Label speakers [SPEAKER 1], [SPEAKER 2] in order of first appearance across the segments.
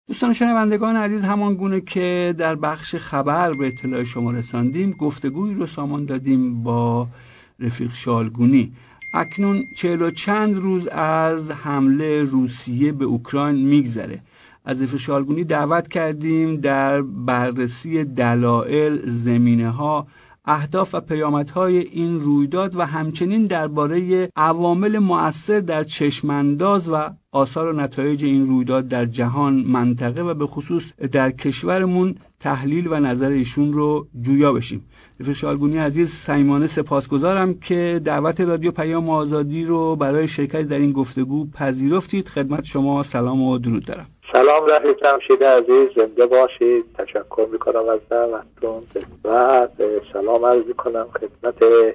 [SPEAKER 1] دوستان شنوندگان عزیز، همان گونه که در بخش خبر به اطلاع شما رساندیم، گفتگویی رو سامان دادیم با رفیق شالگونی. اکنون 40 و چند روز از حمله روسیه به اوکراین میگذره. از رفیق شالگونی دعوت کردیم در بررسی دلایل، زمینه‌ها، اهداف و پیامدهای این رویداد و همچنین درباره عوامل مؤثر در چشمانداز و آثار و نتایج این رویداد در جهان، منطقه و به خصوص در کشورمون تحلیل و نظر ایشون رو جویا بشیم. رفیق شالگونی عزیز، صمیمانه سپاسگزارم که دعوت رادیو پیام آزادی رو برای شرکت در این گفتگو پذیرفتید. خدمت شما سلام و درود دارم.
[SPEAKER 2] سلام رفیق جمشید عزیز، زنده باشید. تشکر میکنم از دعوتتون و سلام عرض میکنم خدمت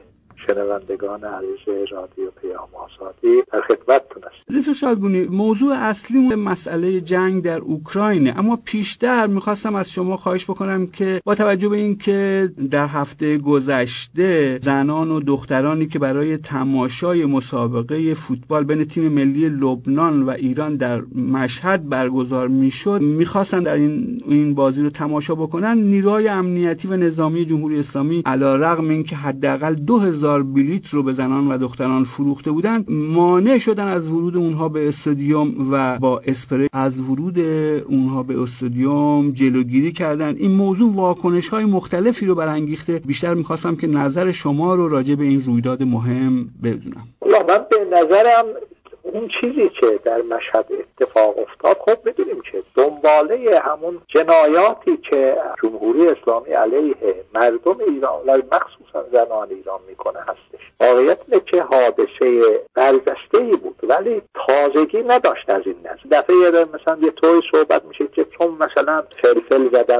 [SPEAKER 2] شنوندگان عزیز رادیو پیام آزادی. در خدمتتون هستم.
[SPEAKER 1] رفیق شالگونی، موضوع اصلی مسئله جنگ در اوکراینه، اما پیشتر میخواستم از شما خواهش بکنم که با توجه به این که در هفته گذشته زنان و دخترانی که برای تماشای مسابقه فوتبال بین تیم ملی لبنان و ایران در مشهد برگزار میشد میخواستن در این بازی رو تماشا بکنن، نیروهای امنیتی و نظامی جمهوری اسلامی علیرغم اینکه حداقل 2000 بلیت رو به زنان و دختران فروخته بودن، مانع شدن از ورود اونها به استادیوم و با اسپری از ورود اونها به استادیوم جلوگیری کردن. این موضوع واکنش‌های مختلفی رو برانگیخته. بیشتر می‌خواستم که نظر شما رو راجع به این رویداد مهم بدونم.
[SPEAKER 2] من به نظرم اون چیزی که در مشهد اتفاق افتاد، خب میدونیم که دنباله همون جنایاتی که جمهوری اسلامی علیه مردم ایران و مخصوصا زنان ایران میکنه هستش. واقعیت اینه که حادثه برجسته‌ای بود ولی تازگی نداشت از این نظر. دفعه مثلا یه طوری صحبت میشه که چون مثلا فلفل زدن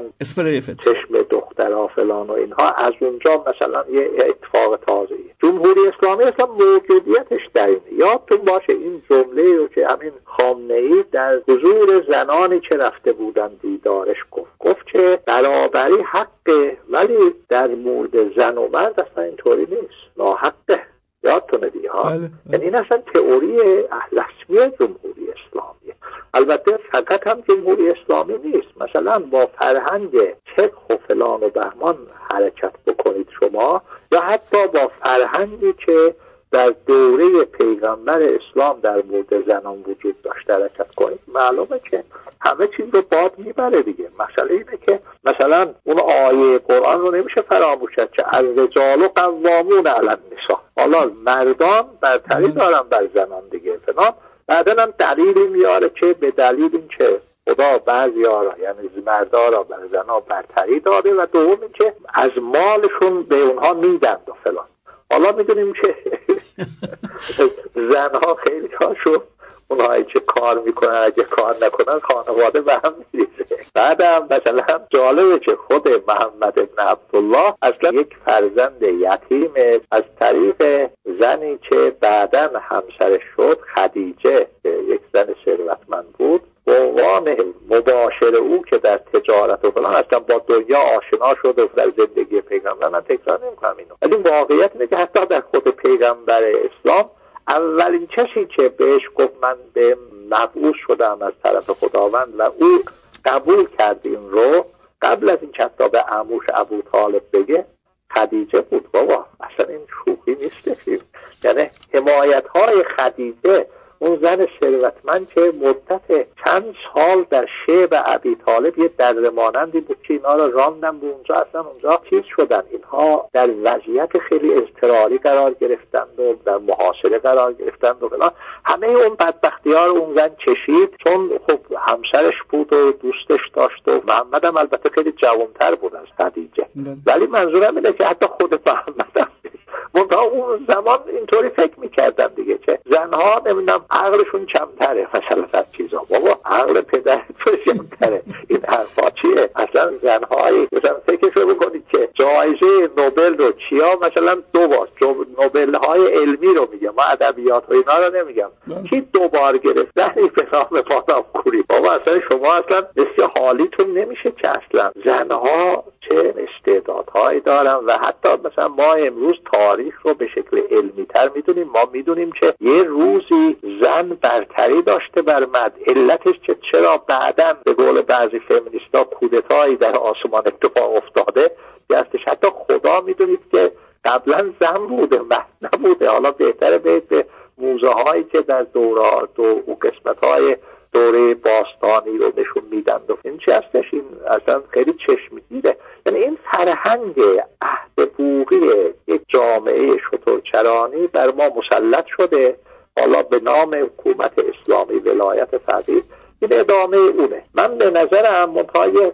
[SPEAKER 2] چشم دخترها فلان و اینها، از اونجا مثلا یه اتفاق تازه‌ای. جمهوری اسلامی اصلا موجودیتش در اینه. یادتون باشه این جمله رو که همین خامنه‌ای در حضور زنانی که رفته بودن دیدارش گفت که برابری حقه، ولی در مورد زن و مرد اصلا اینطوری نیست، ناحقه. یادتونه دیگه ها. یعنی این اصلا تئوری رسمی جمهوری اسلامیه. البته فقط هم جمهوری اسلامی نیست، مثلا با فرهنگ چرخ و فلان و بهمان حرکت بکنید شما، یا حتی با فرهنگی که در دوره پیغمبر اسلام در مورد زنان وجود داشته حرکت کنید، معلومه که همه چیز رو باد میبره دیگه. مسئله اینه که مثلا اون آیه قرآن رو نمیشه فراموش کرد که الرجال قوامون علی النساء، حالا مردان برتری دارن بر زنان دیگه فلان. بعدن هم دلیلی میاره که به دلیل این که خدا بعضی‌ها را یعنی مردا را بر زنها برتری داده و دوم این که از مالشون به اونها میدن و فلان. حالا میدونیم که زنها خیلی هاشون اونهایی که کار میکنن اگه کار نکنن خانواده به هم میریزه. بعدم مثلا جالبه که خود محمد ابن عبدالله اصلا یک فرزند یتیمه از طریق زنی که بعداً همسرش شد، خدیجه، یک زن ثروتمند بود، به عنوان مباشر او که در تجارت و فلان اصلا با دنیا آشنا شد و در زندگی پیغمبر. من تکرار نمی‌کنم اینو، ولی واقعیت اینه که حتی در خود پیغمبر اسلام اولین کسی که بهش گفت من به مبعوث شدم از طرف خداوند و او قبول کرد این رو، قبل از این که حتی به عموش ابو طالب بگه، خدیجه بود. بابا اصلا این شوخی نیست. یعنی حمایت‌های خدیجه، اون زن ثروتمند که مدت چند سال در شعب ابی طالب یه دره مانندی بود که اینا رو راندن به اونجا، اصلا اونجا چیز شدن، اینها در وضعیت خیلی اضطراری قرار گرفتند و در محاصره قرار گرفتند و فلان. همه اون بدبختی‌ها رو اون زن چشید، چون خب همسرش بود و دوستش داشت و محمد هم البته خیلی جوان‌تر بود از خدیجه. ولی منظورم اینه که حتی خود محمد هم منتها اون زمان اینطوری فکر میکردن دیگه که زنها نمیدونم عقلشون کمتره مثلا از چیزا. بابا عقل پدرتون کمتره، این حرفا چیه؟ اصلا زنهایی مثلا فکرشو بکنید که جایزه نوبل رو کیا مثلا 2 بار، نوبل های علمی رو میگم، ما ادبیات و اینا رو نمیگم، کی 2 بار گرفت؟ زنی به نام مادام کوری. بابا اصلا شما اصلا بسیار حالیتون نمیشه که اصلا زنها چه استعدادهایی دارن و حتی مثلا ما امروز تاریخ رو به شکل علمی تر میدونیم. ما میدونیم که یه روزی زن برتری داشته بر مرد. علتش چرا بعداً به قول بعضی فمینیستا کودتایی در آسمان اتفاق افتاده که هستش. حتی خدا میدونید که قبلا زن بوده، مرد نبوده. حالا بهتره به موزه هایی که در دورات و قسمت های دوره باستانی رو نشون میدن و این چی هستش، این اصلا خیلی چشمگیره. یعنی این فرهنگ عهد بوقی یک جامعه شترچرانی بر ما مسلط شده، حالا به نام حکومت اسلامی ولایت فقیه. این ادامه اونه. من به نظرم منتهای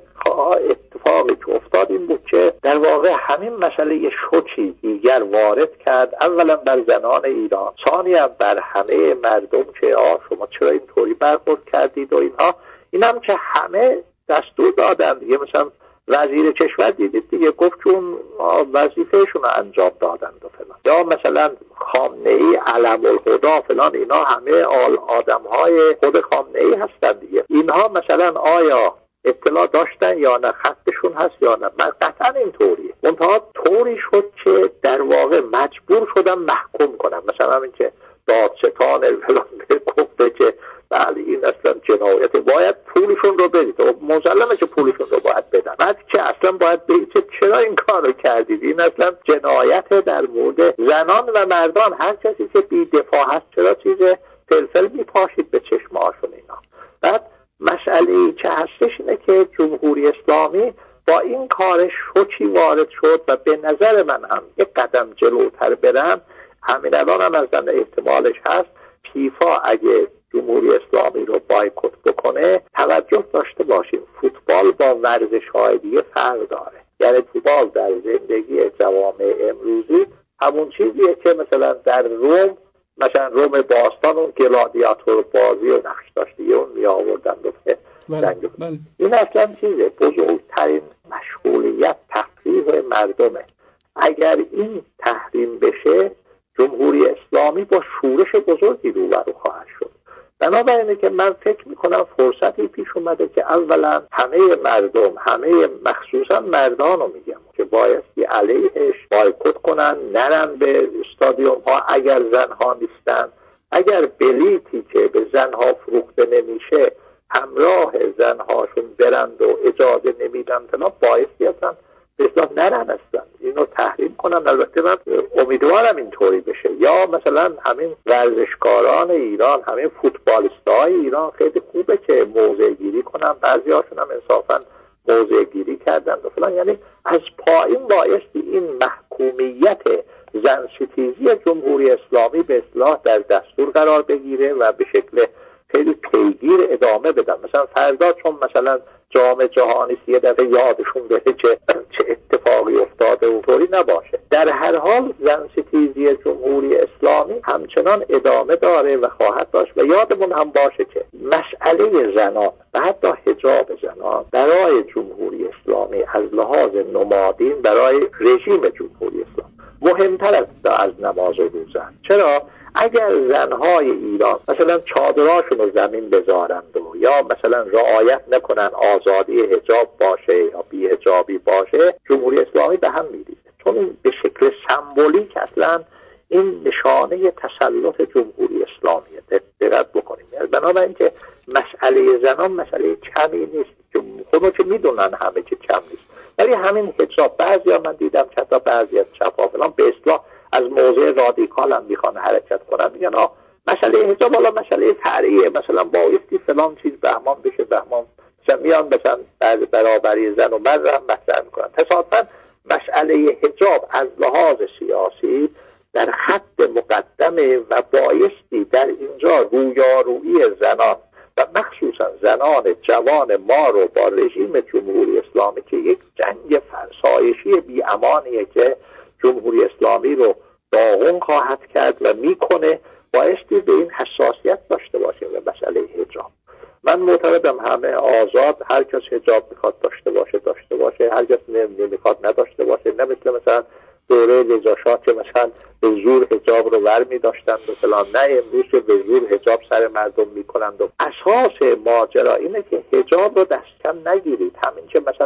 [SPEAKER 2] اتفاقی که افتاد این بود که در واقع همین مسئله شوچی دیگر وارد کرد، اولا بر زنان ایران، ثانیا بر همه مردم که شما چرا اینطوری برخورد کردید و اینها. اینم که همه دستور دادن دیگه. مثلا وزیر کشور دیدید دیگه گفت چون وظیفهشون رو انجام دادن و فلان. یا مثلا خامنه‌ای علم الهدا فلان، اینا همه آدم‌های خود خامنه‌ای هستن دیگه. اینها مثلا آیا اطلاع داشتن یا نه، خطشون هست یا نه؟ من قطعا اینطوریه. منتها طوری شد که در واقع مجبور شدن محکوم کنن. مثلا همین که دادستان فلان گفته که بله این اصلا جنایت، باید پولشون رو بدید. و مسلمه که پولشون رو باید بدن. بعد که اصلا باید بگید که چرا این کار رو کردید، این اصلا جنایت در مورد زنان و مردان. هر کسی که بی دفاع هست چرا چیز فلفل میپاشید به چشمهاشون اینا. بعد مسئله که هستش اینه که جمهوری اسلامی با این کارش شوچی وارد شد و به نظر من هم یک قدم جلوتر برم، همین الان هم از احتمالش هست، فیفا اگه جمهوری اسلامی رو بایکوت بکنه، توجه داشته باشیم فوتبال با ورزش‌های دیگه فرق داره. یعنی فوتبال در زندگی جوامع امروزی همون چیزیه که مثلا در روم، مثلا روم باستان اون گلادیاتور بازی و نقش داشته، اون می آوردن دفعه جنگ. این اصلا چیزه، بزرگترین مشغولیت تفریح مردمه. اگر این تحریم بشه، جمهوری اسلامی با شورش بزرگی روبرو خواهد شد. بنابراینه که من فکر میکنم فرصتی پیش اومده که اولا همه مردم، همه مخصوصا مردان رو میگم که بایستی علیهش بایکوت کنن، نرن به استادیوم ها اگر زنها نیستن. اگر بلیتی که به زنها فروخته نمیشه همراه زنهاشون برند و اجازه نمیدن، فلان بایستی اصلا بسیار نرن اصلا، اینو تحریم کنن. البته من امیدوارم اینطوری بشه. یا مثلا همین ورزشکاران ایران، همین فوتبالیستای ایران خیلی خوبه که موضع گیری کنن، بعضی هاشون هم انصافا موضع گیری کردن و فلان. یعنی از پایین بایستی این محکومیت زن ستیزی جمهوری اسلامی به اصطلاح در دستور قرار بگیره و به شکل خیلی پیگیر ادامه بدن. مثلا فردا چون مثلا جام جهانی یه دفعه یادشون بره که چه اتفاقی افتاده و طوری نباشه. در هر حال زن ستیزی جمهوری اسلامی همچنان ادامه داره و خواهد داشت. و یادمون هم باشه که مسئله زنان و حتی حجاب زنان برای جمهوری اسلامی از لحاظ نمادین، برای رژیم جمهوری اسلامی مهمتر از نماز و روزه. چرا؟ اگر زنهای ایران مثلا چادراشون رو زمین بذارند و یا مثلا رعایت نکنن آزادی حجاب باشه یا بی حجابی باشه، جمهوری اسلامی به هم میریزه. چون این به شکل سمبولیک اصلا این نشانه تسلط جمهوری اسلامیه. دقت بکنیم. بنابراین که مسئله زنان مسئله کمی نیست، که خودمون که میدونن همه که کم نیست. ولی همین حجاب، بعضیا من دیدم حتی بعضی از چپا فلان به اصطلاح از موضع رادیکال هم میخوان حرکت کنن، میگن مسئله حجاب حالا مسئله فرعیه، مثلا بایستی فلان چیز بهمان بشه، بهمان مثلا میان مثلا برابری زن و مرد هم مطرح میکنن. تصادفاً مسئله حجاب از لحاظ سیاسی در خط مقدمه و بایستی در اینجا رویارویی زنان و مخصوصا زنان جوان ما رو با رژیم جمهوری اسلامی که یک جنگ فرسایشی بی امانیه که جمهوری اسلامی رو داغون خواهد کرد و میکنه، بایستی به این حساسیت داشته باشیم به مسئله حجاب. من معتقدم همه آزاد، هر کس حجاب میخواد داشته باشه، هر کس نمیخواد نداشته باشه. نه مثلا دوره رضا شاه که مثلا به زور حجاب رو ور می‌داشتند و فلان، نه امروز که به زور حجاب سر مردم میکنند. و اساس ماجرا اینه که حجاب رو دست کم نگیرید. همین که مثلا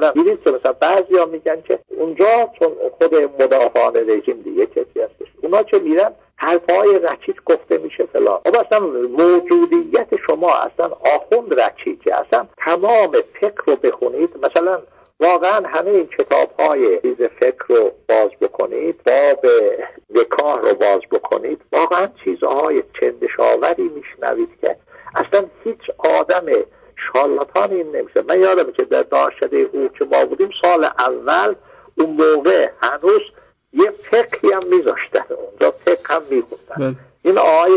[SPEAKER 2] دارم. دیدید که مثلا بعضیا میگن که اونجا چون خود مدافعان رژیم دیگه کسی هستش، اونا چه میرن حرفای رچیج گفته میشه فلان. خب اصلا موجودیت شما اصلا آخوند رچیجه، اصلا تمام فکر رو بخونید، مثلا واقعا همه این کتاب‌های چیز فکر رو باز بکنید، باب وکاه رو باز بکنید، واقعا چیزهای چندشاوری میشنوید که اصلا هیچ آدم شارلاتانی این نمیشه. من یادمه که در دانشکده حقوق که ما بودیم سال اول اون موقع هنوز یه فقهی هم میذاشتن اونجا، فقه هم میخوندن. این آقای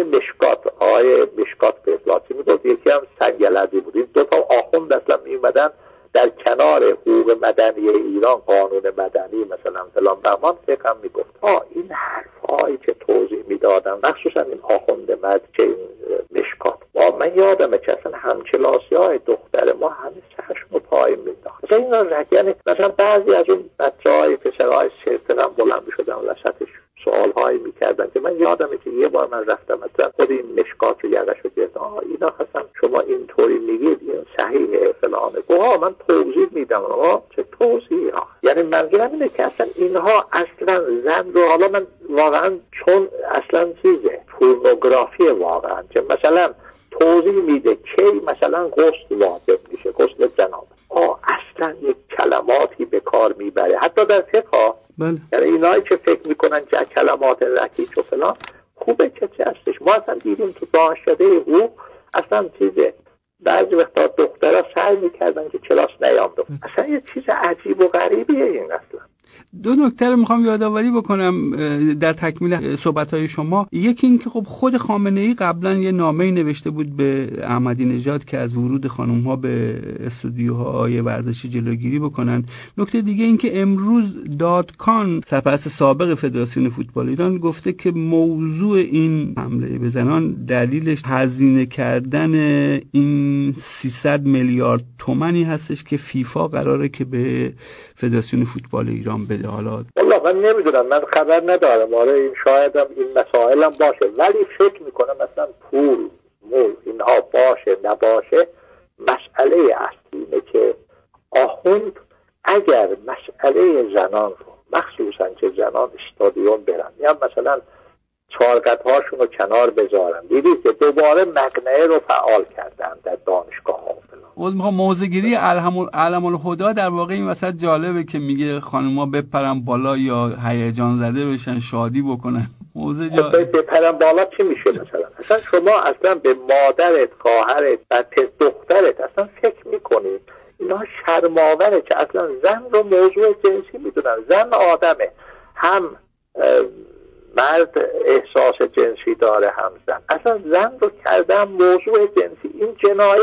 [SPEAKER 2] مشکات به اطلاعاتی میگفت، یکی هم سنگلدی بود. این دوتا آخوند اصلا میومدن در کنار حقوق مدنی ایران، قانون مدنی مثلا فلان بهمان، فقه هم میگفت. این حرفایی که توضیح میدادن مخصوصا این آخوند که این مشکات، من یادمه که اصلا همکلاسی‌های دختر ما همه چشم و پای مینداخت. مثلا این یعنی مثلا بعضی از اون بچه‌های پسرهای سرترم بلند می‌شدن وسطش سوال‌هایی می‌کردن که من یادمه که یه بار من رفتم مثلا خود این مشکات رو یقه‌شو گرفتم، اینا اصلا شما اینطوری میگید این صحیحه فلانه. من توضیح میدم. چه توضیحی ها؟ یعنی منظورم اینه که اصلا اینها اصلا زن رو، حالا من واقعا چون اصلا چیزه پورنوگرافی واقعا که مثلا توضیح میده کی مثلا غسل واجب میشه، غسل جنابه، اصلا یک کلماتی به کار میبره حتی در فقه. یعنی اینایی که فکر میکنن که کلمات رکیک و فلان خوبه که چه هستش. ما اصلا دیدیم تو دانشکده حقوق اصلا چیزه بعضی وقتا دخترها سعی میکردن که کلاس نیام دو. اصلا یه چیز عجیب و غریبیه این اصلا.
[SPEAKER 1] دو نکته رو میخوام یادآوری بکنم در تکمیل صحبت‌های شما. یکی این که خب خود خامنه‌ای قبلا یه نامه‌ای نوشته بود به احمدی نژاد که از ورود خانم‌ها به استودیوهای ورزشی جلوگیری بکنن. نکته دیگه این که امروز دادکان سرپرست سابق فدراسیون فوتبال ایران گفته که موضوع این حمله به زنان دلیلش هزینه کردن این 300 میلیارد تومانی هستش که فیفا قراره که به فدراسیون فوتبال ایران بده. حالا
[SPEAKER 2] والله من نمیدونم، من خبر ندارم. این شایدم این مسائلم باشه، ولی فکر میکنم مثلا پول اینها باشه نباشه، مسئله اصلی اینه که آخوند اگر مسئله زنان رو مخصوصا که زنان استادیوم برن یا مثلا چارقدهاشون رو کنار بذارن، دیدید که دوباره مقنعه رو فعال کردن در دانشگاه ها فلان.
[SPEAKER 1] موضوعگیری علم الهدی در واقع این وسط جالبه که میگه خانوما بپرن بالا یا هیجان زده بشن شادی بکنن. موضوع
[SPEAKER 2] بپرن بالا چی میشه مثلا؟ اصلا شما اصلا به مادرت، خواهرت و دخترت اصلا فکر میکنید اینا شرم‌آوره که اصلا زن رو موضوع جنسی میدونن. زن آدمه، هم مرد احساس جنسی داره هم زن. اصلا زن رو کردن موضوع جنسی، این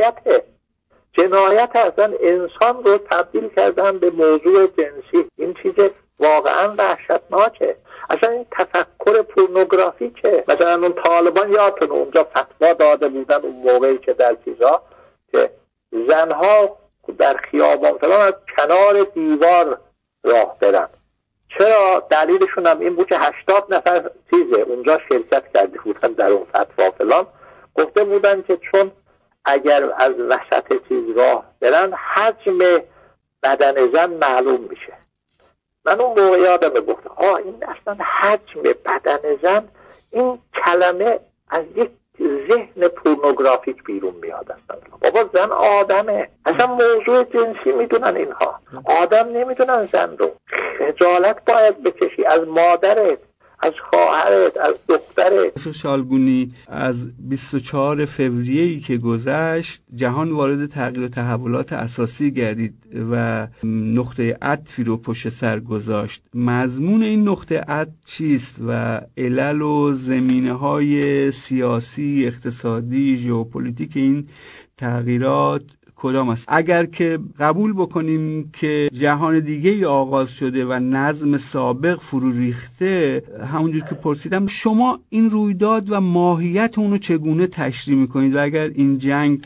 [SPEAKER 2] جنایت اصلا انسان رو تبدیل کردن به موضوع جنسی. این چیز واقعا وحشتناکه. اصلا این تفکر پورنوگرافیکه. مثلا اون طالبان یادتون اونجا فتوا داده بودن اون موقعی که در چیزا که زنها در خیابان فلان از کنار دیوار راه برن. چرا؟ دلیلشون هم این بود که 80 نفر اونجا شرکت کرده بودن در اون فتوا فلان، گفته بودن که چون اگر از وسط چیز راه برن حجم بدن زن معلوم میشه. من اون موقع یادمه گفتم این اصلا حجم بدن زن، این کلمه از یک ذهن پورنوگرافیک بیرون میاد. اصلا بابا زن آدمه، اصلا موضوع جنسی میدونن اینها، آدم نمیدونن زن رو. خجالت باید بکشی از مادرت، از خواهرت، از دخترت.
[SPEAKER 1] شالگونی از 24 فوریه‌ای که گذشت جهان وارد تغییر و تحولات اساسی گردید و نقطه عطفی رو پشت سر گذاشت. مضمون این نقطه عطف چیست و علل و زمینه‌های سیاسی، اقتصادی، ژئوپلیتیک این تغییرات کدام است؟ اگر که قبول بکنیم که جهان دیگه‌ای آغاز شده و نظم سابق فرو ریخته، همونجور که پرسیدم شما این رویداد و ماهیت اونو چگونه تشریح میکنید و اگر این جنگ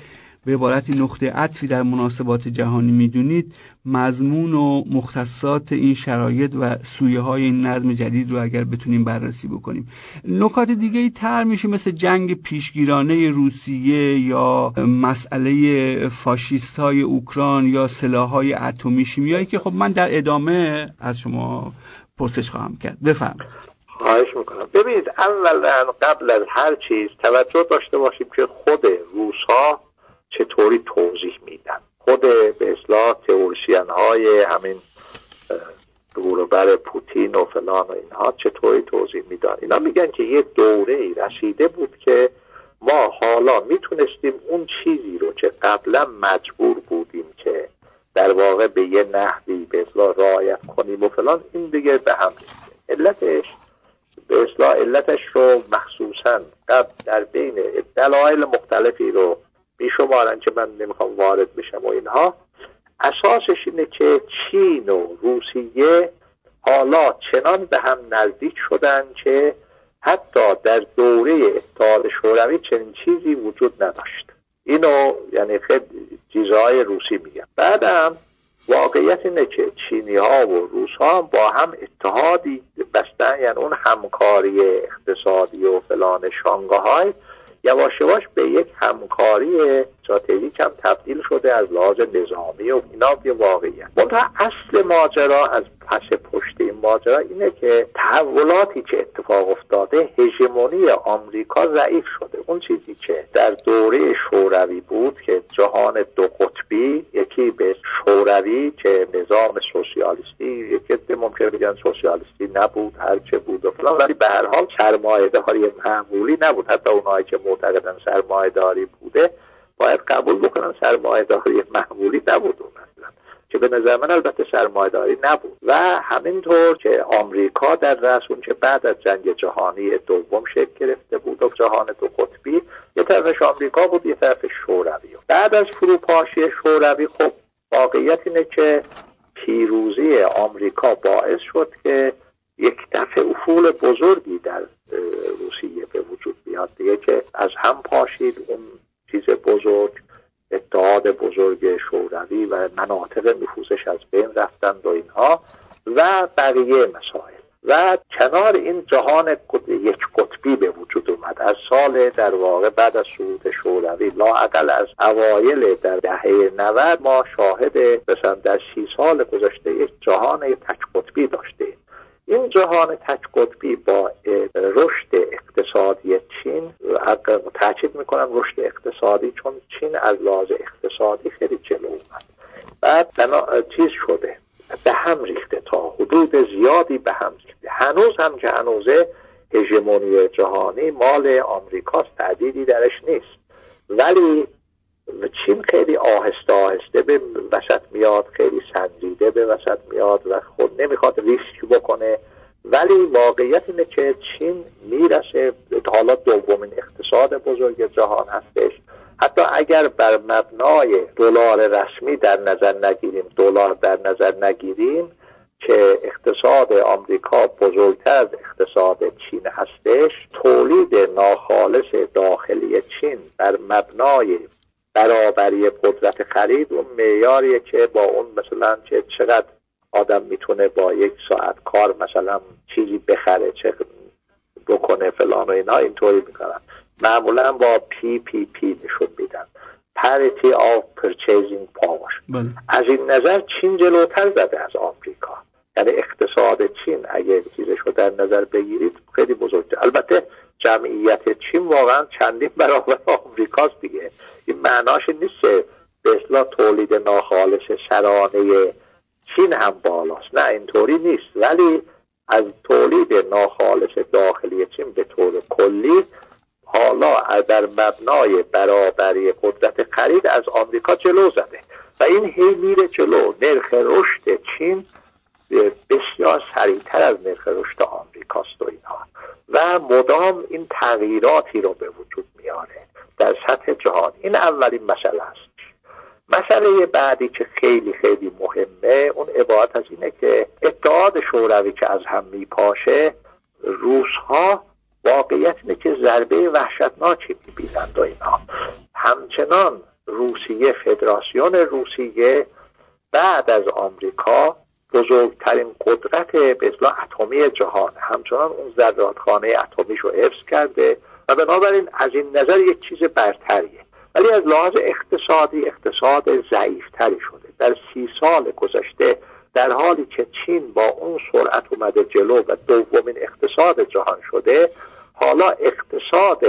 [SPEAKER 1] به عبارتی نقطه عطفی در مناسبات جهانی میدونید، مضمون و مختصات این شرایط و سویه های این نظم جدید رو اگر بتونیم بررسی بکنیم. نکات دیگه ای تر میشه مثل جنگ پیشگیرانه روسیه یا مسئله فاشیست های اوکراین یا سلاح های اتمی شیمیایی که خب من در ادامه از شما پرسش خواهم کرد. بفرمایید.
[SPEAKER 2] خواهش میکنم. ببینید، اولا قبل از هر چیز توجه داشته باشیم که خود روس‌ها چطوری توضیح میدن. خود به اصطلاح تئوریسین های همین دوروبر پوتین و فلان و اینها چطوری توضیح میدن. اینا میگن که یه دوره‌ای رسیده بود که ما حالا میتونستیم اون چیزی رو که قبلا مجبور بودیم که در واقع به یه نحوی به اصطلاح رعایت کنیم و فلان، این دیگه به هم ریخته. علتش رو مخصوصا قبل در بین دلایل مختلفی رو میشمارن که من نمیخوام وارد بشم و اینها. اساسش اینه که چین و روسیه حالا چنان به هم نزدیک شدن که حتی در دوره اتحاد شوروی چنین چیزی وجود نداشت. اینو یعنی خیلی چیزهای روسی میگن. بعدم واقعیت اینه که چینی ها و روس ها با هم اتحادی بستن، یعنی اون همکاری اقتصادی و فلان شانگهای یواش یواش به یک همکاری استراتژیک هم تبدیل شده از لحاظ نظامی و اینا. به واقعیت منتها اصل ماجرا از پس پشت این ماجرا اینه که تحولاتی که اتفاق افتاده، هژمونی آمریکا ضعیف شده. اون چیزی که در دوره شوروی بود که جهان دو قطبی، یکی به شوروی که نظام سوسیالیستی، یکی ممکنه بگن سوسیالیستی نبود، هرچه بود و فلان، ولی به هر حال سرمایه‌داری معمولی نبود. حتی اونایی که معتقدن سرمایه‌داری بوده باید قبول بکنن سرمایه‌داری معمولی نبود اون اصلا، که به نظر من البته سرمایه‌داری نبود. و همینطور که آمریکا در رأس اون که بعد از جنگ جهانی دوم شکل گرفته بود و جهان دو قطبی، یه طرفش آمریکا بود، یه طرف شوروی. بعد از فروپاشی شوروی خب واقعیت اینه که پیروزی آمریکا باعث شد که یک دفعه افول بزرگی در روسیه به وجود بیاد دیگه، که از هم پاشید اون چیز بزرگ، اتحاد بزرگ شوروی و مناطق نفوذش از بین رفتند و اینها و بقیه مسائل. و کنار این جهان یک قطبی به وجود اومد. از سال در واقع بعد از سقوط شوروی، لااقل از اوایل در دهه 90 ما شاهد مثلا در 30 سال گذشته یک جهان تک قطبی داشتیم. این جهان تک قطبی با رشد اقتصادی چین، تاکید میکنم رشد اقتصادی، چون چین از لحاظ اقتصادی خیلی جلو اومد، بعد چیز شده، به هم ریخته، تا حدود زیادی به هم ریخته. هنوز هم که هنوزه هژمونی جهانی مال آمریکاست، تعدیلی درش نیست، ولی چین خیلی آهسته آهسته به وسط میاد، خیلی سنجیده به وسط میاد و خود نمیخواد ریسک بکنه. ولی واقعیت اینه که چین میرسه حالا دومین اقتصاد بزرگ جهان هستش. حتی اگر بر مبنای دلار رسمی در نظر نگیریم که اقتصاد آمریکا بزرگتر از اقتصاد چین هستش، تولید ناخالص داخلی چین بر مبنای برابری قدرت خرید اون معیاریه که با اون مثلا چقدر آدم میتونه با 1 ساعت کار مثلا چیزی بخره، چه بکنه فلان و اینا، اینطوری میکنن. معمولا با PPP نشون میدن، Parity of Purchasing Power. از این نظر چین جلوتر زده از آمریکا. یعنی اقتصاد چین اگه چیزش رو در نظر بگیرید خیلی بزرگه. البته جمعیت چین واقعا چندین برابر آمریکاست دیگه. این معناش نیست که به اصطلاح تولید ناخالص سرانه چین هم بالاست، نه اینطوری نیست، ولی از تولید ناخالص داخلی چین به طور کلی حالا در مبنای برابری قدرت خرید از آمریکا جلو زده و این هی میره جلو. نرخ رشد چین بسیار سریعتر از نرخ رشد آمریکاست و اینها، و مدام این تغییراتی رو به وجود میاره در سطح جهان. این اولین مسئله است. مسئله بعدی که خیلی خیلی مهمه اون عبارت از اینه که اتحاد شوروی که از هم میپاشه، روس‌ها واقعیت اینه که ضربه وحشتناکی میبینند و اینا. همچنان روسیه، فدراسیون روسیه بعد از آمریکا بزرگترین قدرت به اصطلاح اتمی جهان، همچنان اون ذراتخانه اتمیش رو حفظ کرده و بنابراین از این نظر یک چیز برتریه. ولی از لحاظ اقتصادی اقتصاد ضعیفتری شده. در 30 سال گذشته در حالی که چین با اون سرعت اومده جلو و دومین اقتصاد جهان شده، حالا اقتصاد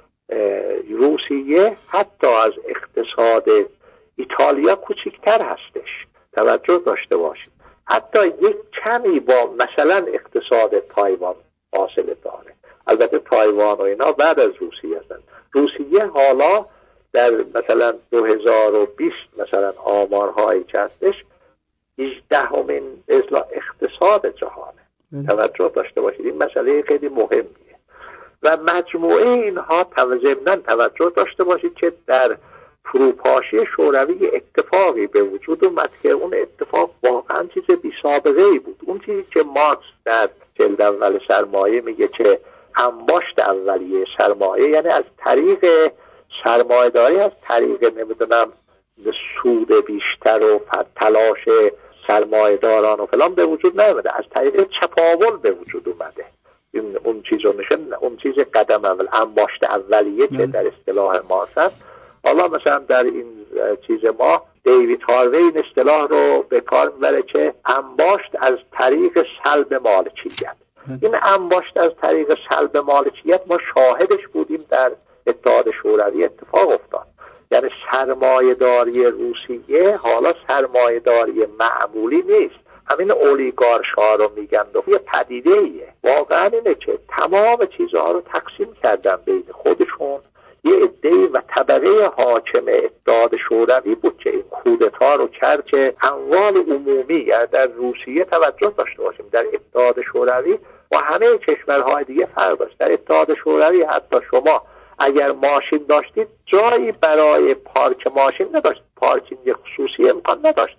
[SPEAKER 2] روسیه حتی از اقتصاد ایتالیا کوچکتر هستش. توجه داشته باشید. حتی یک کمی با مثلا اقتصاد تایوان فاصله داره. البته تایوان و اینا بعد از روسیه هستن. روسیه حالا در مثلا 2020 مثلا آمارهایی که هستش 18مین اقتصاد جهانه. توجه داشته باشید، این مسئله خیلی مهمیه و مجموعه اینها ضمناً توجه داشته باشید که در فروپاشی شوروی اتفاقی به وجود اومد که اون اتفاق واقعا چیز بی سابقه ای بود. اون چیزی که مارکس در جلد اول سرمایه میگه که انباشت اولیه سرمایه، یعنی از طریق سرمایه‌داری، از طریق نمیدونم سود بیشتر و تلاش سرمایه‌داران و فلان به وجود نیامده، از طریق چپاول به وجود اومده. اون چیزو میشه اون چیز قدم اول، انباشت اولیه که در اصطلاح مارکس هست. حالا مثلا در این چیز ما دیوید هاروی این اصطلاح رو به کار میبره که انباشت از طریق سلب مالکیت. این انباشت از طریق سلب مالکیت ما شاهدش بودیم در اتحاد شوروی اتفاق افتاد. یعنی سرمایه‌داری روسیه حالا سرمایه‌داری معمولی نیست. همین اولیگارش‌ها رو میگن و یه پدیده‌ایه. واقعا اینه که تمام چیزها رو تقسیم کردن بین خودشون. یه عده‌ای و طبقه حاکم اتحاد شوروی بود که این کودتا رو کرد که اموال عمومی در روسیه توجه داشته باشیم، در اتحاد شوروی و همه کشورهای دیگه فرق داشت. در اتحاد شوروی حتی شما اگر ماشین داشتید جایی برای پارک ماشین نداشت، پارکینگ خصوصی امکان نداشت.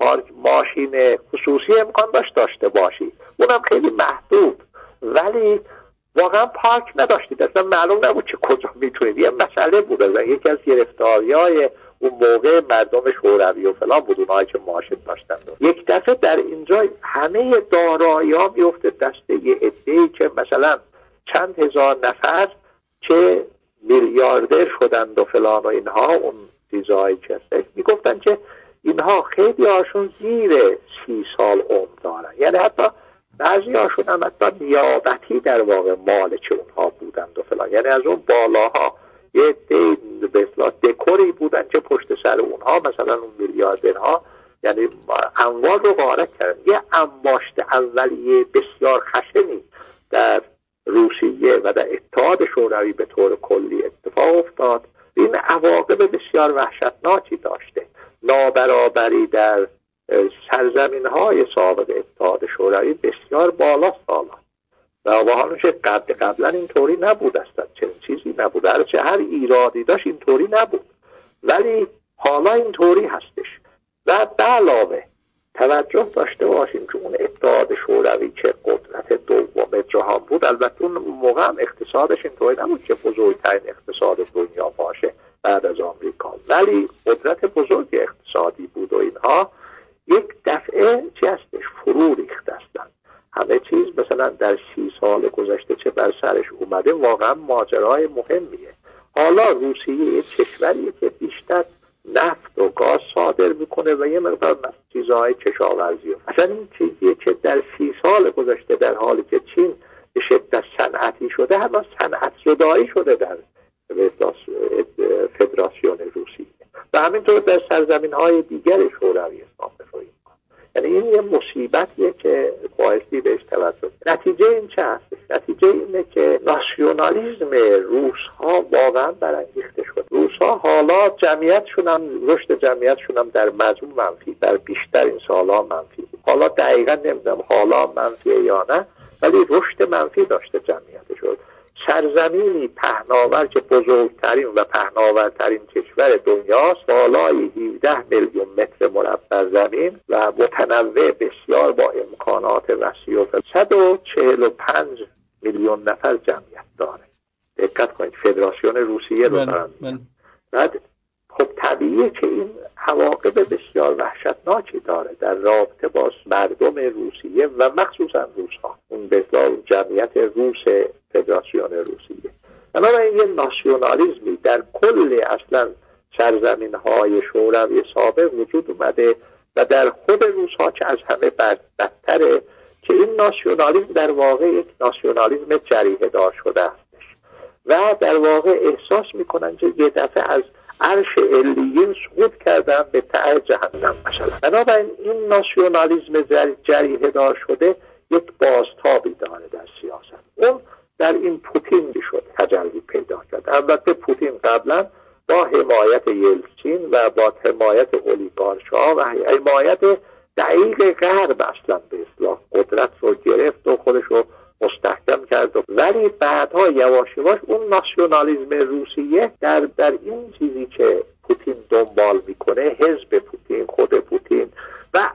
[SPEAKER 2] ماشین خصوصی امکان داشته باشی، اونم خیلی محدود، ولی واقعا پارک نداشتید، اصلا معلوم نبود که کجا میتونید. یه مسئله بود، از یکی از گرفتاری‌های اون موقع مردم شوروی و فلان بود، اونایی که ماشین داشتن. یک دفعه در اینجا همه دارایی‌ها میفته دست یه عده‌ای که مثلا چند هزار نفر که میلیاردر شدند و فلان و اینها، اون چیزایی که هست میگفتن که اینها خیلی هاشون زیر 30 سال عمر دارن، یعنی حتی بعضی هاشون هم حتی نیابتی در واقع مالک اونها بودند و فلان، یعنی از اون بالاها یه به اصطلاح دکوری بودن که پشت سر اونها مثلا اون میلیاردرها یعنی اموال رو غارت کردن. یه انباشت اولیه بسیار خشنی در روسیه و در اتحاد شوروی به طور کلی اتفاق افتاد. این عواقب بسیار وحشتناکی داشته. نابرابری در سرزمین‌های سابق اتحاد شوروی بسیار بالا سالا و واقعا که قبلا اینطوری نبود، اصلا چنین چیزی نبود، هر ایرادی داشت اینطوری نبود، ولی حالا اینطوری هستش. و به علاوه توجه داشته باشیم که اون اتحاد شوروی که قدرت دوم جهان بود، البته اون موقع هم اقتصادش اینطوری نبود که بزرگترین اقتصاد دنیا باشه بعد از آمریکا، ولی قدرت بزرگ اقتصادی بود و اینها یک دفعه چی هستش فرو ریخته هستن. همه چیز مثلا در 30 سال گذشته چه بر سرش اومده واقعا ماجرای مهمیه. حالا روسیه یک کشوریه که بیشتر نفت و گاز صادر میکنه و یه مقدار چیزهای کشاورزی. اصلا این چیزیه که در 30 سال گذشته در حالی که چین به شدت صنعتی شده، همه صنعت زدایی شده در فدراسیون روسیه و همینطور در سرزمین‌های دیگر شوروی اسلام بفرمایید. یعنی این یه مصیبتیه که بایستی بهش توجه. نتیجه این چه هست؟ نتیجه اینه که ناسیونالیسم روس‌ها واقعا برانگیخته شد. روس‌ها حالا رشد جمعیتشون هم در مجموع منفی، در بیشتر این سال‌ها منفی بود. حالا دقیقاً نمیدونم حالا منفیه یا نه، ولی رشد منفی داشته جمعیتشون. سرزمینی پهناور که بزرگترین و پهناورترین کشور دنیاست، بالای 17 میلیون متر مربع زمین و متنوع بسیار با امکانات وسیع و 145 میلیون نفر جمعیت داره. دقت کنید فدراسیون روسیه رو دارن. بعد خب طبیعیه که این عواقب بسیار وحشتناکی داره در رابطه با مردم روسیه و مخصوصا روس‌ها، اون به اصطلاح جمعیت روس فدراسیون روسیه. بنابراین یه ناسیونالیزمی در کل اصلا سرزمین‌های شوروی سابق وجود اومده و در خود روس‌ها که از همه بدتره که این ناسیونالیسم در واقع یک ناسیونالیسم جریحه دار شده هستش و در واقع احساس میکنن که یه دفعه از عرش علیین سقوط کردن به ته جهنم مثلا. بنابراین این ناسیونالیسم جریحه دار شده یک بازتابی داره در سیاست. اون در این پوتین شد تجلی پیدا کرد. البته پوتین قبلا با حمایت یلتسین و با حمایت اولیگارش‌ها و حمایت دقیق غرب اصلا به اصطلاح قدرت رو گرفت و خودش رو مستحکم کرد، ولی بعدها یواش یواش اون ناسیونالیسم روسیه در این چیزی که پوتین دنبال میکنه، حزب پوتین، خود پوتین و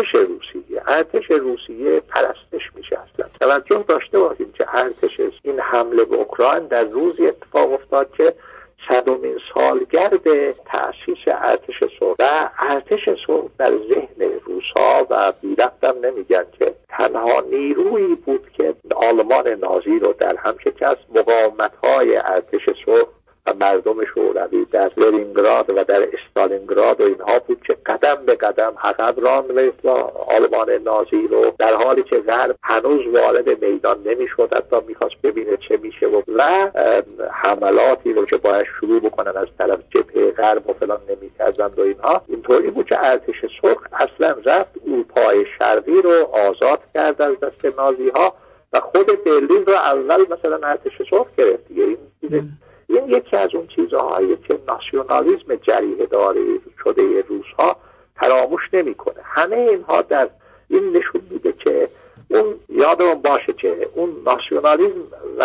[SPEAKER 2] ارتش روسیه پرستش میشه. اصلا توجه داشته باشیم که ارتش این حمله به اوکراین در روزی اتفاق افتاد که 100مین سالگرد تأسیس ارتش سرخ و ارتش سرخ در ذهن روس‌ها و بی‌ربطم نمیگن که تنها نیرویی بود که آلمان نازی رو در هم شکست. مقاومت‌های ارتش سرخ و مردم شوروی در لنینگراد و در استالینگراد و اینها بود که قدم به قدم عقب راند آلمان نازی رو، در حالی که غرب هنوز وارد میدان نمیشد، حتی میخواست ببینه چه میشه و حملاتی رو که باید شروع بکنن از طرف جبهه غرب و فلان نمیکردند و اینها. اینطوری بود که ارتش سرخ اصلا رفت اروپای شرقی رو آزاد کرد از دست نازی ها و خود برلین رو اول مثلا ارتش سرخ گرفت دیگه. این یکی از اون چیزهایی که ناسیونالیسم جریحه دار شده روس‌ها فراموش نمیکنه. همه اینها در این نشون میده که اون یادمون باشه که اون ناسیونالیسم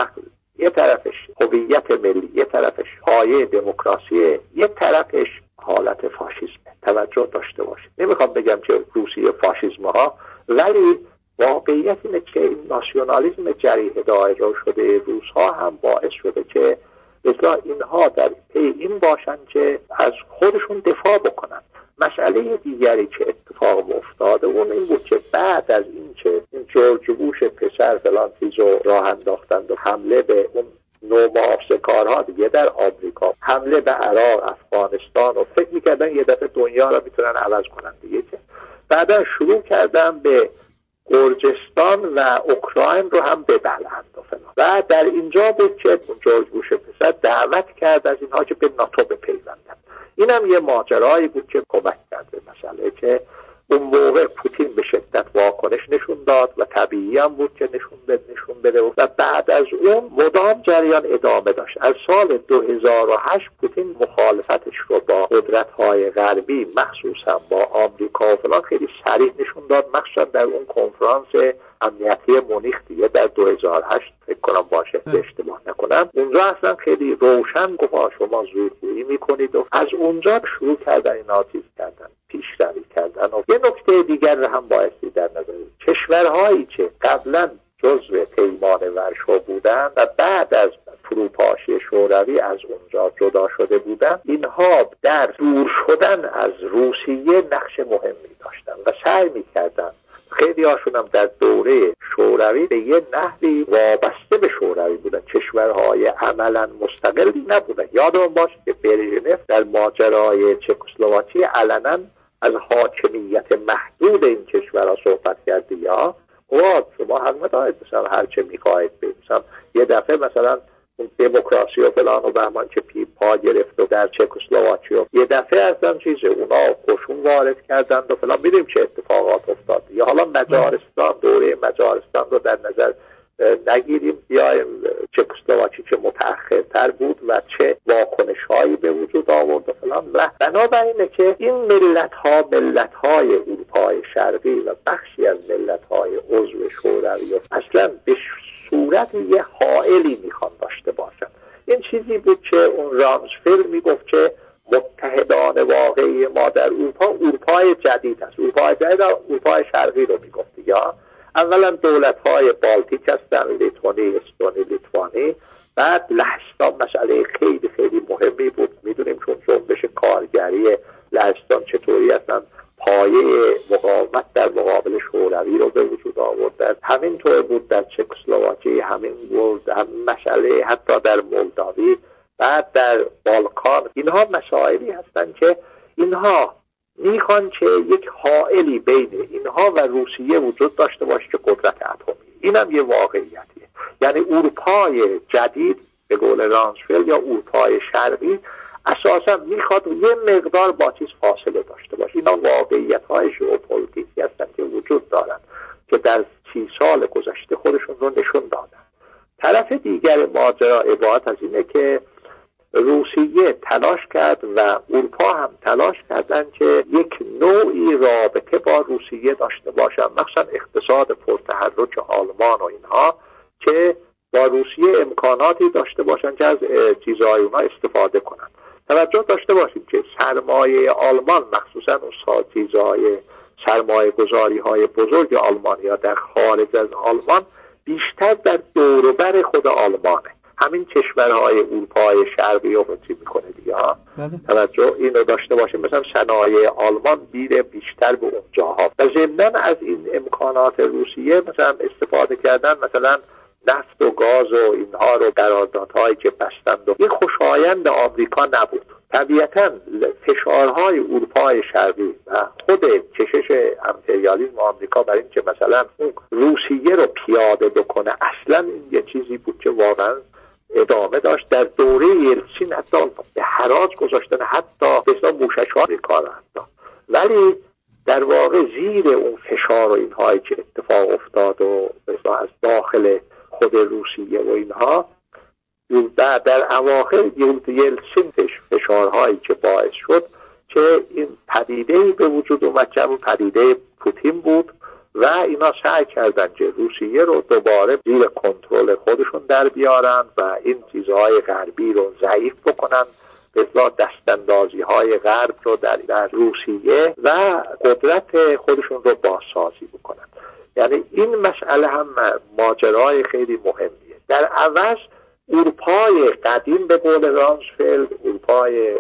[SPEAKER 2] یه طرفش هویت ملی، یه طرفش پایه دموکراسی، یه طرفش حالت فاشیسم. توجه داشته باشید. نمیخوام بگم که روسیه فاشیسم ها، ولی واقعیت اینه که این ناسیونالیسم جریحه دار شده روس‌ها هم باعث شده که مثلا اینها در پی این باشن که از خودشون دفاع بکنن. مسئله دیگری که اتفاق افتاده اون این بود که بعد از این که این جورج بوش پسر فلان چیزو راه انداختند و حمله به اون نومحافظه‌کارها دیگه در آمریکا، حمله به عراق، افغانستان و فکر میکردن یه دفعه دنیا را میتونن عوض کنن دیگه، که بعدا شروع کردن به گرجستان و اوکراین رو هم ببلند و فلان. و در اینجا بود که جورج بوش پسر دعوت کرد از اینها که به ناتو بپیوندن. این هم یه ماجرایی بود که کمک کرد به مسئله که اون موقع پوتین به شدت واکنش نشون داد و طبیعی هم بود که نشون بده و بعد از اون مدام جریان ادامه داشت. از سال 2008 پوتین مخالفتش رو با قدرت‌های غربی مخصوصا با آمریکا و فلان خیلی صریح نشون داد، مخصوصا در اون کنفرانس امنیتی مونیخ دیگه در 2008 فکر کنم باشه اشتباه نکنم. اونجا اصلا خیلی روشن گفت شما زورگویی میکنید و از اونجا شروع کردن اینا چیز کردن، پیشروی کردن. و یه نکته دیگر رو هم بایستی در نظر بگیرید. کشورهایی که قبلا جزو پیمان ورشو بودن و بعد از فروپاشی شوروی از اونجا جدا شده بودن، اینها در دور شدن از روسیه نقش مهمی داشتن و سعی میکردن. خیلی هاشون هم در دوره شوروی به یه نحوی وابسته به شوروی بودن، کشورهای عملا مستقلی نبودن. یادمون باشه که برژنف در ماجرای چکسلواکی علنا از حاکمیت محدود این کشورها صحبت کرد. یا شما حق ندارید مثلا هر چه میخواهید مثلا یه دفعه مثلا دموکراسی و فلان و بهمان که پا گرفت و در چکسلواکیا یه دفعه اصلا چیزه اونا قشون وارد کردند و فلان. میدونیم چه اتفاقات افتاد. یا حالا مجارستان، دوره مجارستان رو در نظر نگیریم، یا چکسلواکی که متأخرتر بود و چه واکنش‌هایی به وجود آورد و فلان. و بنابراینه که این ملت‌های اروپای شرقی و بخشی از ملت‌های عضو شوروی اصلا به صورت یه حائلی میخوان داشته باشن. این چیزی بود که اون رامسفلد میگفت که متحدان واقعی ما در اروپای جدید است. اروپای جدید اروپای شرقی رو میگفت. یا اولا دولت‌های بالتیک هستن، لیتوانی، استونی، لیتوانی، بعد لهستان مسئله خیلی خیلی مهمی بود. میدونیم چون جنبش کارگری لهستان چطوری اصلا پایه مقاومت در مقابل شوروی رو به وجود آوردن. همینطور بود در چکسلواکی، همین بود هم مسئله حتی در مولداوی، بعد در بالکان. اینها مسائلی هستند که اینها میخوان که یک حائلی بین اینها و روسیه وجود داشته باشه که قدرت اتمی. اینم یه واقعیتیه. یعنی اروپای جدید به قول رانسفلد یا اروپای شرقی اساسا میخواد یه مقدار با چیز فاصله داشته باشه. اینا واقعیت‌های ژئوپلیتیکی هستن که وجود دارن که در 30 سال گذشته خودشون رو نشون دادن. طرف دیگر ماجرا عبارت از اینه که روسیه تلاش کرد و اروپا هم تلاش کردن که یک نوعی رابطه با روسیه داشته باشن، مثلا اقتصاد پرتحرک آلمان و اینها، که با روسیه امکاناتی داشته باشن که از چیزهای اونها استفاده کنن. توجه داشته باشید که سرمایه آلمان، مخصوصا اون چیزهای سرمایه گذاری های بزرگ آلمانیا در خارج از آلمان بیشتر در دوروبر خود آلمانه. همین کشورهای اروپای شرقی رو چی میکنه دیگه ها. توجه اینو داشته باشیم، مثلا صنایع آلمان میره بیشتر به اونجاها و ضمناً از این امکانات روسیه مثلا استفاده کردن، مثلا نفت و گاز و اینها رو قراردادهایی که بستند و این خوشایند آمریکا نبود. طبیعتاً فشارهای اروپای شرقی و خود کشش امپریالیسم آمریکا برای اینکه مثلا روسیه رو پیاده بکنه، اصلا این یه چیزی بود که واقعاً ادامه داشت. در دوره یلتسین حتی به حراج گذاشتن حتی مثلا موشک‌ها کار حتی، ولی در واقع زیر اون فشار و اینهایی که اتفاق افتاد و مثلا از داخل خود روسیه و اینها، در اواخر یلتسین فشارهایی که باعث شد که این پدیده‌ای به وجود اومد که پدیده پوتین بود و اینا سعی کردن که روسیه رو دوباره زیر کنترل خودشون در بیارن و این چیزهای غربی رو ضعیف بکنن، به اصطلاح دستاندازی های غرب رو در روسیه و قدرت خودشون رو بازسازی بکنن. یعنی این مسئله هم ماجرای خیلی مهمیه. در عوض اروپای قدیم به قول رانسفلد، اروپای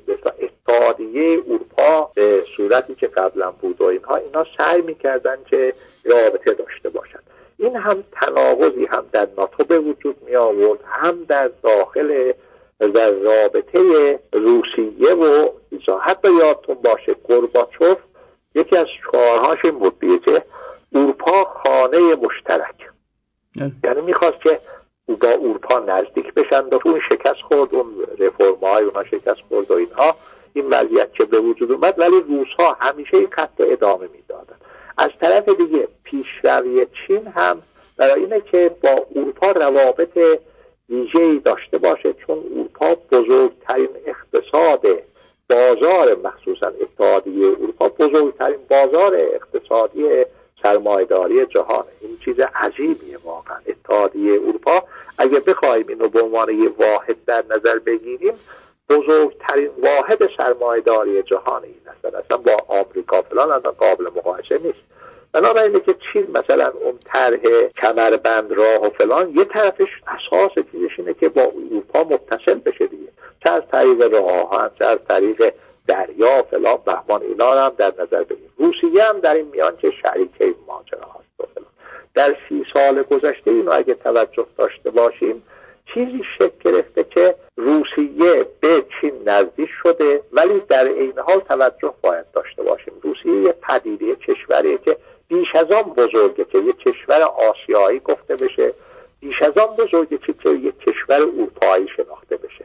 [SPEAKER 2] اتحادیه اروپا به صورتی که قبلا بود و اینا سعی میکردن که رابطه داشته باشن. این هم تناقضی هم در ناتو به وجود می آورد، هم در داخل در رابطه روسیه و حتی یادتون باشه گورباچوف یکی از شعارهاش این بود که اروپا خانه مشترک، یعنی میخواست که با اروپا نزدیک بشن و اون شکست خورد، اون رفرم‌های اونها شکست خورد و اینها، این وضعیت که به وجود اومد. ولی روس‌ها همیشه این خط رو ادامه میدادن. از طرف دیگه پیشروی چین هم برای اینه که با اروپا روابط ویژه‌ای داشته باشه، چون اروپا بزرگترین اقتصاد بازار، مخصوصا اتحادیه اروپا بزرگترین بازار اقتصادی سرمایه‌داری جهانه. این چیز عجیبیه واقعا. اتحادیه اروپا اگه بخوایم اینو به عنوان یه واحد در نظر بگیریم، بزرگترین واحد سرمایه‌داری جهانه. این اصلا با آمریکا فلان اصلا قابل مقایسه نیست. بنابراینه که چین مثلا اون طرح کمربند راه و فلان، یه طرفش اساس چیزش اینه که با اروپا متصل بشه دیگه، چه از طریق راه، چه از طریق دریا فلان بهمان، اینا هم در نظر بگیریم. روسیه هم در این میان که شریک این ماجرا هست فلان. در 30 سال گذشته اینو اگه توجه داشته باشیم، چیزی شکل گرفته که روسیه به چین نزدیک شده، ولی در این حال توجه باید داشته باشیم روسیه یه پدیده کشوریه که بیش از آن بزرگه که یک کشور آسیایی گفته بشه، بیش از آن بزرگه که یک کشور اروپایی شناخته بشه.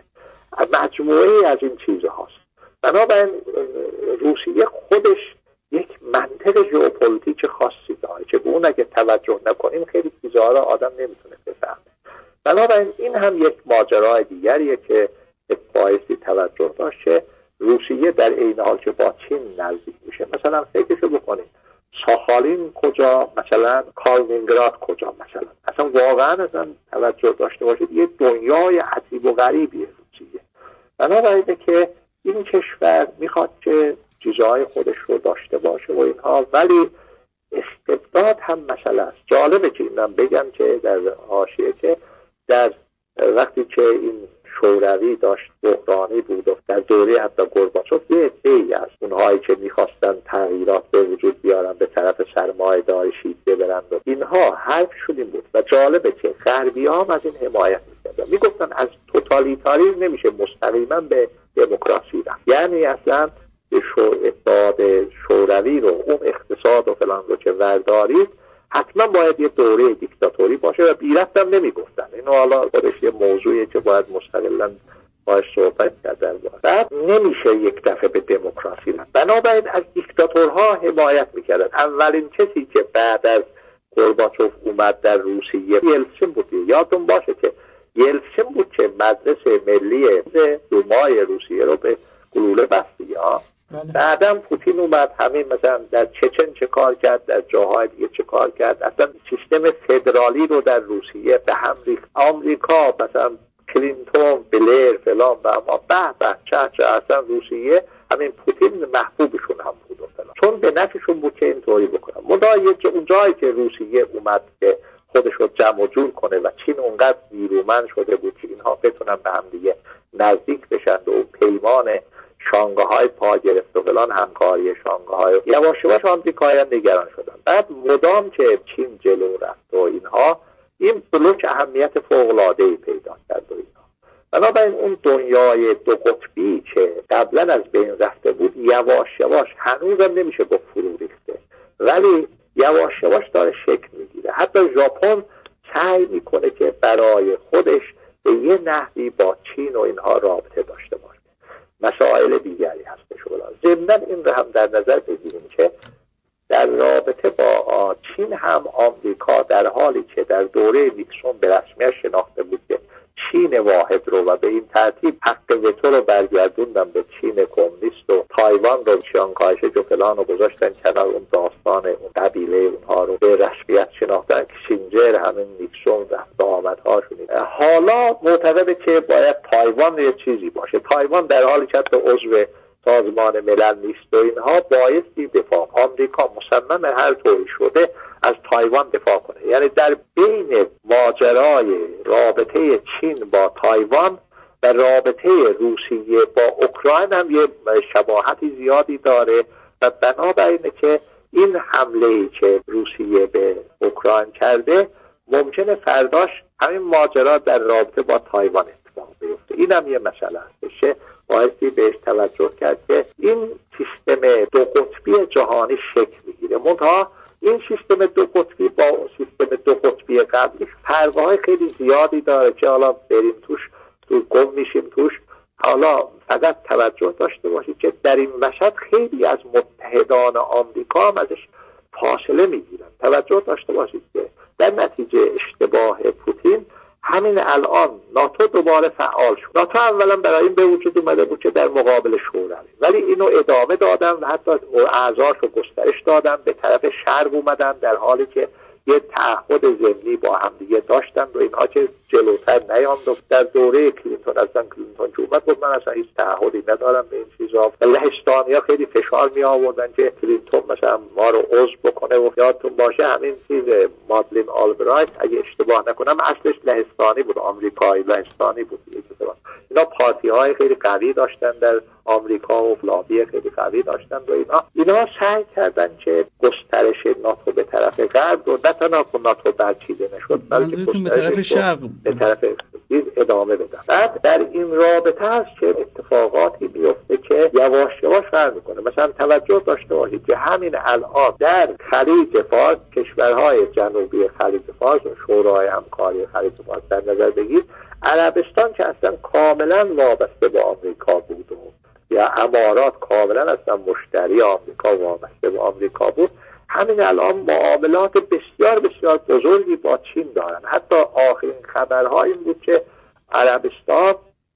[SPEAKER 2] مجموعه از این چیزهاست. بنابراین روسیه خودش یک منطق ژئوپلیتیک خاصی داره که به اون اگه توجه نکنیم خیلی چیزها رو آدم نمیتونه بفهمه. بنابراین این هم یک ماجرای دیگریه که بایستی توجه داشته. روسیه در این حال که با چین نزدیک میشه، مثلا فکرشو بکنید ساخالین کجا، مثلا کالینینگراد کجا، مثلا اصلا واقعا اصلا توجه داشته باشید یه دنیای عجیب و غریبیه روسیه. بنابراینه که این کشور میخواد که چیزهای خودش رو داشته باشه و اینها، ولی استبداد هم مسئله است. جالبه که اینم بگم که در حاشیه که در وقتی که این شوروی داشت بحرانی بود و در دوره حتی گورباچوف یه عده‌ای از اونهایی که میخواستن تغییرات به وجود بیارن به طرف سرمایه‌داری شیفته برن و اینها حرفشون این بود و جالبه که غربی‌ها هم از این حمایت میکردن، میگفتن از توتالیتاریسم نمیشه مستقیما به دموکراسی رفت، یعنی اصلا اتحاد شوروی رو اون اقتصاد و فلان رو که وردارید حتما باید یه دوره دیکتاتوری باشه و بی‌ربط هم نمیگفتن. اینو حالا خودش یه موضوعیه که باید مستقلاً باید صحبت کردن. بعد نمیشه یک دفعه به دموکراسی رفت، بنابراین از دیکتاتورها حمایت میکردن. اولین کسی که بعد از گورباچوف اومد در روسیه یلتسین بود. یادتون باشه که یلتسین بود که مجلس ملی دومای روسیه رو به گلوله بستی. بعدم پوتین اومد، همین مثلا در چچن چه کار کرد، در جاهای دیگه چه کار کرد، اصلا سیستم فدرالی رو در روسیه به هم ریخت. آمریکا مثلا کلینتون، بلیر فلان و اما چه اصلا روسیه همین پوتین محبوبشون هم بود و فلان، چون به نفعشون بود که اینطوری بکنن. اون جایی که روسیه اومد که خودش رو جمع و جور کنه و چین اونقدر نیرومند شده بود که اینها بتونن به هم دیگه نزدیک بشن و اون پیمان شانگهای پا گرفت و فلان، همکاری شانگهای یواش یواش آمریکایی‌ها نگران شدن. بعد مدام که چین جلو رفت و اینها، این بلوک اهمیت فوق‌العاده‌ای پیدا کرد و اینها. بنابراین اون دنیای دو قطبی که قبلا از بین رفته بود یواش یواش، هنوزم نمیشه گفت فرو ریخته، ولی یواش یواش داره شکل میگیره. حتی ژاپن سعی میکنه که برای خودش به یه نحوی با چین و اینها رابطه داشته باشه. مسائل دیگری هستش. ضمناً این رو هم در نظر بگیریم که در رابطه با چین هم آمریکا در حالی که در دوره نیکسون به رسمیت شناخته بود که چین واحد رو و به این ترتیب حق وتو رو برگردوندن به چین کمونیست و تایوان رو چیانگ کایشک و فلان رو گذاشتن کنار، اون داستان اون قبیله اونها رو به رسمیت شناختن، کیسینجر همین نیکسون رفت آمدهاشون. حالا معتقده که باید تایوان یه چیزی باشه. تایوان در حالی که حتی عضو سازمان ملل نیست و اینها بایستی دفاع. آمریکا مصمم هر طوری شده از تایوان دفاع کنه. یعنی در بین ماجرای رابطه چین با تایوان و رابطه روسیه با اوکراین هم یه شباهتی زیادی داره و بنابراینه که این حمله‌ای که روسیه به اوکراین کرده ممکنه فرداش همین ماجرا در رابطه با تایوان اتفاق بیفته. این هم یه مسئله هستشه، بایستی بهش توجه کرد که این سیستم دو قطبی جهانی شکل میگیره. منتها این سیستم دو قطبی با سیستم دو قطبی قبلی فرق‌های خیلی زیادی داره که حالا بریم توش گم میشیم توش. حالا فقط توجه داشته باشید که در این وسط خیلی از متحدان آمریکا هم ازش فاصله میگیرن. توجه داشته باشید که در نتیجه اشتباه پوتین همین الان ناتو دوباره فعال شد. ناتو اولا برای این به وجود اومده بود که در مقابل شوروی، ولی اینو ادامه دادن و حتی اعضاشو گسترش دادن، به طرف شرق اومدن در حالی که یه تعهد ضمنی با هم دیگه داشتن و اینها که جلوتر نیامد. در دوره کلینتون اصلا کلینتون که اومد بود من اصلا هیچ تعهدی ندارم به این چیزا. لهستانیا خیلی فشار می آوردن که کلینتون مثلا ما رو عضو بکنه و یادتون باشه همین چیز مادلین آلبرایت اگه اشتباه نکنم اصلش لهستانی بود، آمریکایی لهستانی بود. اینا پارتی های خیلی قوی داشتن در آمریکا و لابی خیلی قوی داشتن و اینا سعی کردن که گسترش ناتو به طرف غرب رو نه تنها ناتو برچیده نشد بلکه
[SPEAKER 1] به طرف شرق
[SPEAKER 2] به طرف ادامه بدن. بعد در این رابطه هست که اتفاقاتی میفته که یواش یواش فرق میکنه. مثلا توجه داشته باشید که همین الان در خلیج فارس، کشورهای جنوبی خلیج فارس و شورای همکاری خلیج فارس در نظر بگید، عربستان که اصلا کاملا وابسته به آمریکا بود و یا امارات کاملا اصلا مشتری آمریکا وابسته به آمریکا بود، همین الان معاملات بسیار بسیار بزرگی با چین دارن. حتی آخرین خبرها این بود که عربستان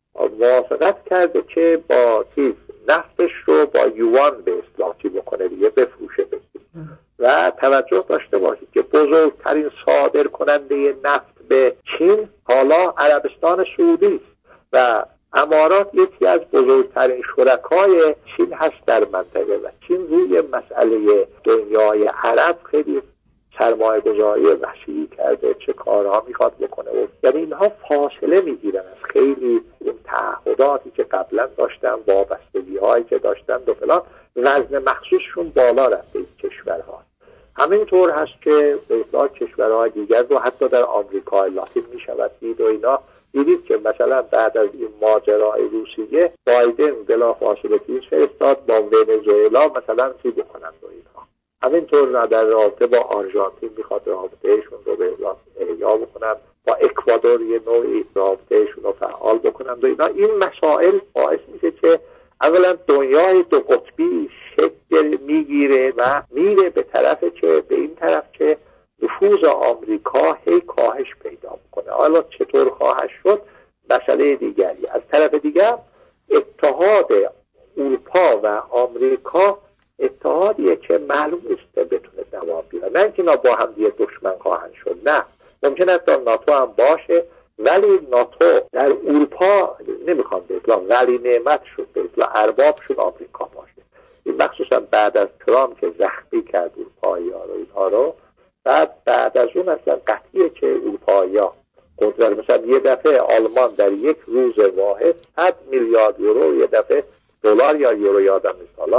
[SPEAKER 2] موافقت کرده که با نفتش رو با یوان به اصلاحی بکنه دیگه بفروشه بگید. و توجه داشته باشید که بزرگترین صادر کننده نفت به چین حالا عربستان سعودی است و امارات یکی از بزرگترین شرکای چین هست در منطقه و چین روی مسئله دنیای عرب خیلی سرمایه‌گذاری وسیعی کرده، چه کارها میخواد بکنه و یعنی اینها فاصله میگیرن از خیلی اون تعهداتی که قبلا داشتن، وابستگی‌هایی که داشتن و فلان. وزن مخصوصشون بالا رفته این کشورها. همینطور هست که به اصطلاح کشورهای دیگر رو حتی در آمریکای لاتین میشود دید و اینا. دیدید که مثلا بعد از این ماجرای روسیه بایدن بلافاصله چیز فرستاد با ونزوئلا مثلا چی بکنن و اینها. همینطور در رابطه با آرژانتین میخواد رابطهشون رو به احیا بکنن، با اکوادور یه نوعی رابطهشون رو فعال بکنن و اینا. این مسائل باعث میشه که اولا دنیای دو قطبی شکل میگیره و میره به طرف که به این طرف که نفوذ آمریکا هی کاهش پیدا میکنه. حالا چطور خواهد شد مسئله دیگری. از طرف دیگر اتحاد اروپا و آمریکا اتحادیه که معلوم نیست بتونه دوام بیاره. نه اینکه اینا با هم دیگه دشمن خواهند شد، نه، ممکنه حتی ناتو هم باشه، ولی ناتو در اروپا نمیخوان به اصطلاح ولی نعمت شد، به اصطلاح ارباب شد آمریکا باشه. این مخصوصا بعد از ترامپ که زخمی کرد اروپایی‌ها رو اینها رو، بعد از اون اصلا قطعیه که اروپایی‌ها قدرت، مثلا یه دفعه آلمان در یک روز واحد 100 میلیارد یورو، یه دفعه دلار یا یورو یادم نیست حالا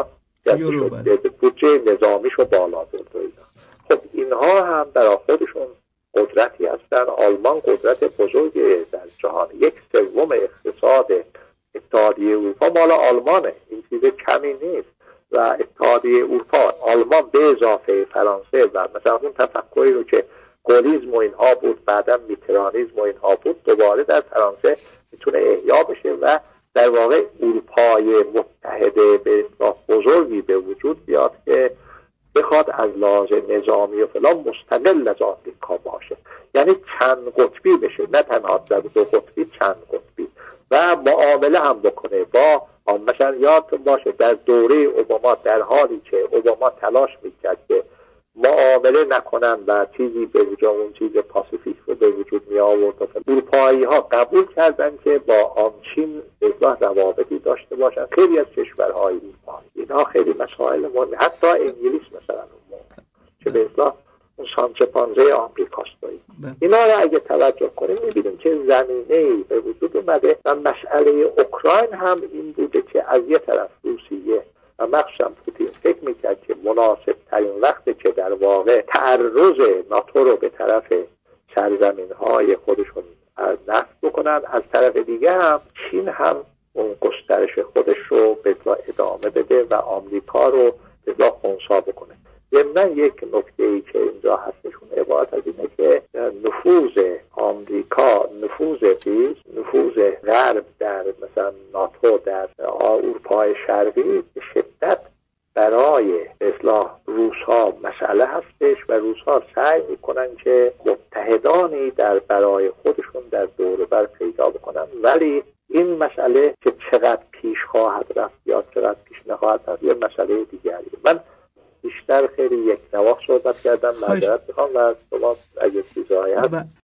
[SPEAKER 2] بودجه نظامیشو بالا برد و اینا. خب اینها هم برای خودشون قدرتی هستن. آلمان قدرت بزرگی در جهان، 1/3 اقتصاد اتحادیه اروپا مال آلمانه، این چیز کمی نیست. و اتحادیه اروپا، آلمان به اضافه فرانسه و مثلا اون تفکری رو که گولیزم و اینها بود، بعدا میترانیزم و اینها بود، دوباره در فرانسه میتونه احیا بشه و در واقع اروپای متحده به بزرگی به وجود بیاد که بخواد از لحاظ نظامی و فلان مستقل از آمریکا باشه. یعنی چند قطبی بشه، نه تنها در دو قطبی، چند قطبی، و معامله هم بکنه با مثلا یادتون باشه در دوره اوباما، در حالی که اوباما تلاش میکرد که معامله نکنن و چیزی به وجود، اون چیز پاسیفیک رو به وجود می آورد، اروپایی ها قبول کردن که با آمچین اصلاح روابطی داشته باشن. خیلی از کشورهای اروپا اینها خیلی مسائل مهم، حتی انگلیس مثلا که به اصلاح اون سانچه پانزه آمریکاست. اینا رو اگه توجه کنیم میبینیم که زمینه‌ای به وجود اومده و مسئله اوکراین هم این بوده که از یه طرف روسیه و مخصوصا پوتین فکر میکرد که مناسب ترین وقته که در واقع تعرض ناتو رو به طرف سرزمین‌های خودشون نفت بکنن. از طرف دیگه هم چین هم اون گسترش خودش رو به ادامه بده و آمریکا رو به خنثی بکنه. من یک نکته‌ای که اینجا هستشون عبارت از اینه که نفوذ آمریکا، نفوذ غرب در مثلا ناتو در اروپای شرقی به شدت برای اصلاح روس‌ها مسئله هستش و روس‌ها سعی میکنن که متحدانی برای خودشون در دور و بر پیدا بکنن، ولی این مسئله که چقدر پیش خواهد رفت یا چقدر پیش نخواهد رفت یه مسئله دیگری. من بیشتر خیلی یک نواخت صحبت کردم، معذرت میخوام و شما اگه چیزهایی هست